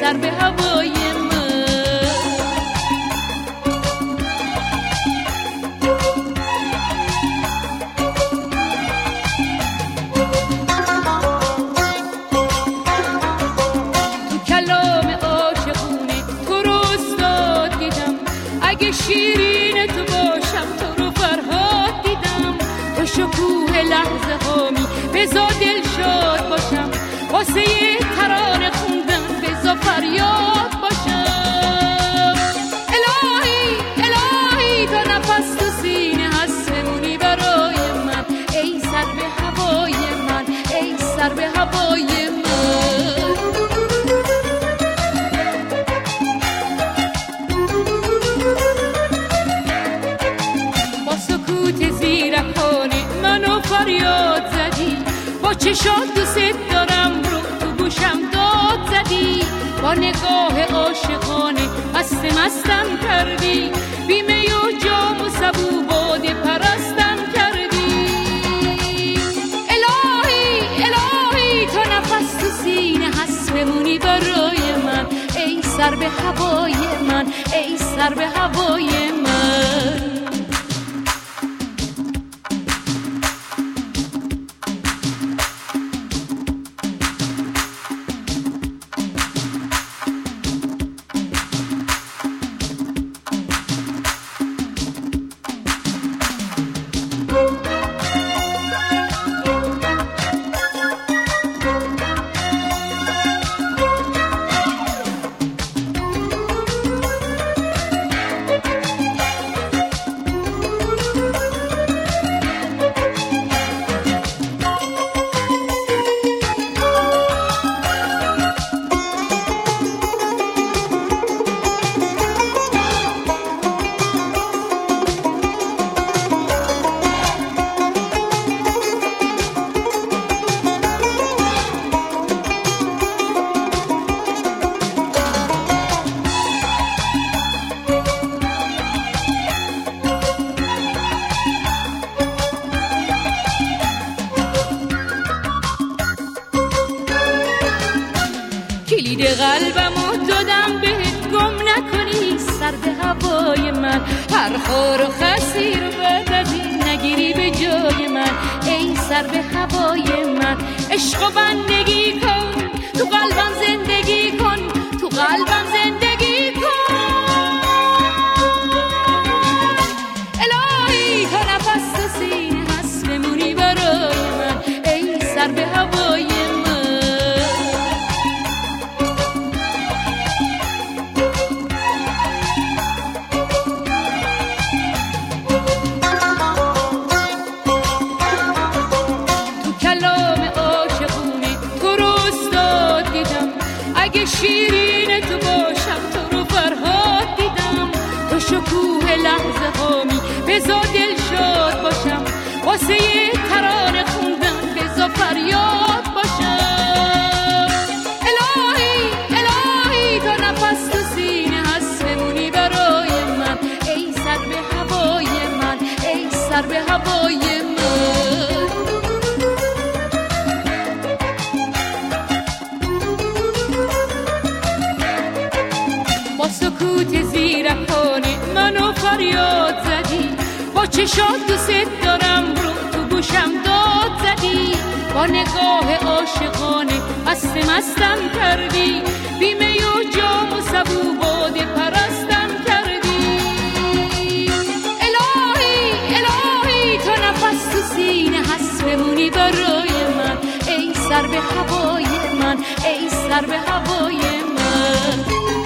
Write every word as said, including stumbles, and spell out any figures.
سر به هوای شیرین تو باشم تو رو فرهاد دیدم تو شکوه لحظه هامی بزا دل شاد باشم واسه یه ترانه خوندن بزا فریاد باشم الهی الهی تا نفس تو سینه هست بمونی برای من ای سر به هوای من ای سر به هوای من فریاد زدی با چشات دوست دارم رو تو گوشم داد زدی با نگاه عاشقانه مست مستم کردی بیمه و جام و سبو باده پرستم کردی الهی الهی تا نفس تو سینه هست بمونی برای من ای سر به هوای من ای سر به هوای من کلید قلبمو دادم بهت گم نکنی سر به هوای من هر خار و خسی رو بعد از این نگیری به جای من ای سر به هوای من عشق و بندگی کن تو قلبم زندگی کن تو قلبم زندگی کن الهی تا نفس تو سینه هست بمونی برای من ای سر به هوای من شیرین تو باشم تو رو فرهاد دیدم تو شکوه لحظه هامی بزا دل شاد باشم واسه یه ترانه خوندن بزا فریاد باشم الهی الهی تا نفس تو سینه هست بمونی برای من ای سر به هوای من ای سر به هوای من سکوت زیرکانه منو فریاد زدی با چشات دوست دارم رو تو گوشم داد زدی با نگاه عاشقانه مست مستم کردی بیمه و جام و سبو باده پرستم کردی الهی الهی تا نفس تو سینه هست بمونی برای من ای سر به هوای من ای سر به هوای من